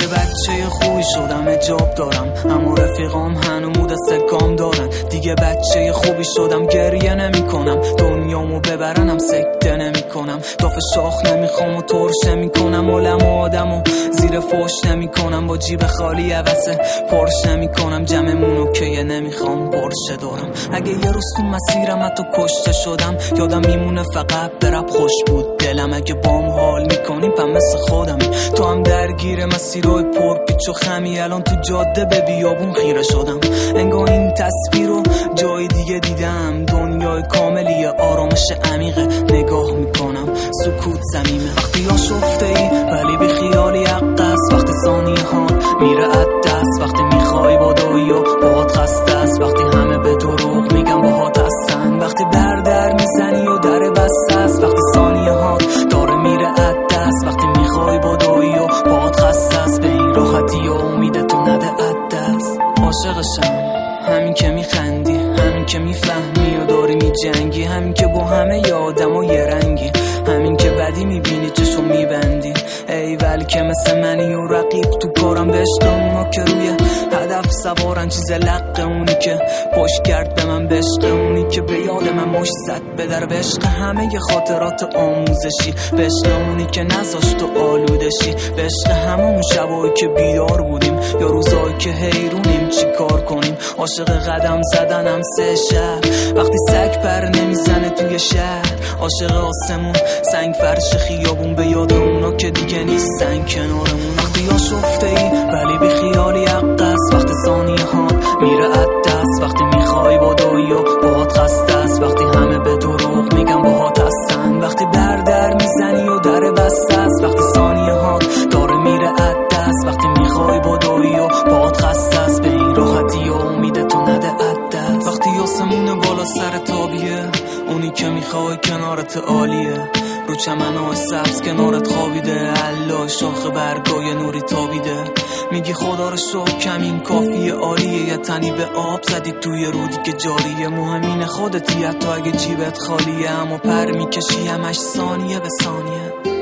بچه خوبی شدم، حجاب دارم اما رفیقام هنوز دست گام دارن. دیگه بچه خوبی شدم، گریه نمی کنم، دنیامو ببرنم سکته نمی کنم، داف شاخ نمیخوام و ترش نمی کنم، علم و آدمو زیر فوش نمی کنم، با جیب خالی عوضه پرش نمی کنم، جمعمونو که نمیخوام پرشه دارم. اگه یه روز تو مسیرم حتی کشته شدم، یادم میمونه فقط برب خوش بود دلم. اگه بام حال میکنیم پس مثل خودمی، تو هم درگیر مسیرهای پر پیچ و خمی، الان تو جاده به بیابون خیره شدم، انگار این تصویر رو جای دیگه دیدم. دنیای کاملیه، آرامش عمیقه، نگاه میکنم سکوت زمینه. وقتی آشفته ای ولی بی خیالی عقص، وقتی ثانیه ها میره عدس، وقتی میخوای بادویی و باهات خسته است، وقتی همه به دروغ میگن باهات هستن، وقتی در میزنی و در بسته است، وقتی ثانیه ها داره میره عدس، وقتی میخوای بادویی و باهات خسته است، به این راحتی و امید تو نده عدس. عاشقشم همین که میخندی، همین که میفهمی و داری میجنگی، همین که با همه آدم و یه رنگی، همین که بدی میبینی چشو میبندی، ای ولی که مثل منی و رقیب تو کارم به عشق اونا که روی هدف سوارن، چیز لقه اونی که پشت کرد به من، به عشق اونی که به یاد من مشت زد به در، به عشق همه ی خاطرات آموزشی، به عشق اونی که نذاشت تو آلودشی، به عشق همون شبایی که بیدار بودیم یا روزایی که حیرونیم چی کار کنیم. عاشق قدم زدنم سه شهر، وقتی سگ پر نمیزنه توی شهر، عاشق آسمون سنگ فرش خیابون، به یاد اونا که دیگه نیستن کنارمون. وقتی آشفته ای ولی بی خیالی عقص، وقتی ثانیه ها میره عدس، وقتی میخوای بادویی و باهات خسته است، وقتی همه به دروغ میگن باهات هستن، وقتی در میزنی و در بسته است، وقتی ثانیه ها داره میره عدس، وقتی میخوای بادویی و باهات خسته است، به این راحتی و امید تو نده عدس. وقتی آسمون بالا سر تابیه، اونی که میخوای کنارت عالیه، رو چمنای سبز کنارت خوابیده، الله شاخ برگای نوری تابیده، میگی خدا رو شکر کمین کافیه عالیه، یه تنی به آب زدی توی رودی که جاریه، مهمین خودتی حتی اگه جیبت خالیه، اما پر میکشی همش ثانیه به ثانیه.